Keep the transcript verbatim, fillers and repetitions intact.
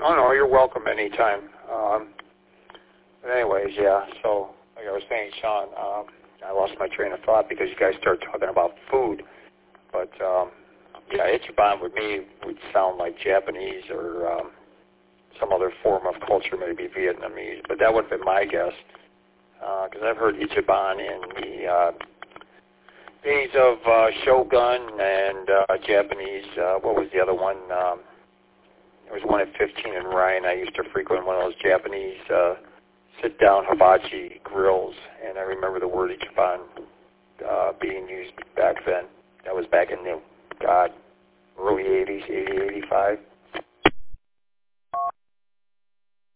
Oh, no, you're welcome anytime. Um, but anyways, yeah, so like I was saying, Sean, um, I lost my train of thought because you guys started talking about food. But, um, yeah, Ichiban with me would sound like Japanese or um, some other form of culture, maybe Vietnamese. But that would have been my guess because uh, I've heard Ichiban in the uh, days of uh, Shogun and uh, Japanese. Uh, what was the other one? Um, there was one at fifteen in Ryan. I used to frequent one of those Japanese uh, sit-down hibachi grills, and I remember the word Ichiban uh, being used back then. That was back in the, God, early eighties, eighty, eighty-five.